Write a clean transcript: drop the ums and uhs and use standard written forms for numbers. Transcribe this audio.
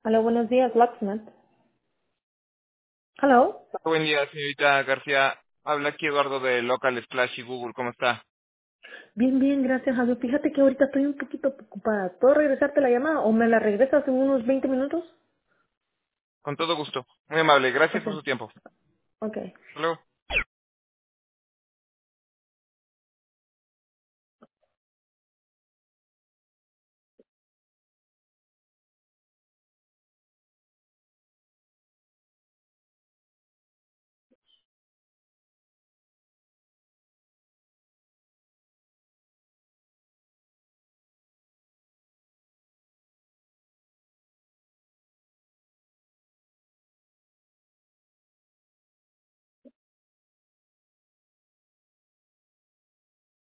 Hola, buenos días, Locksmith. Hello. Buen día, señorita García. Habla aquí Eduardo de Local Splash y Google. ¿Cómo está? Bien, bien, gracias a Dios. Fíjate que ahorita estoy un poquito ocupada. ¿Puedo regresarte la llamada o me la regresas en unos 20 minutos? Con todo gusto. Muy amable. Gracias Ok, por su tiempo. ok. Hasta luego.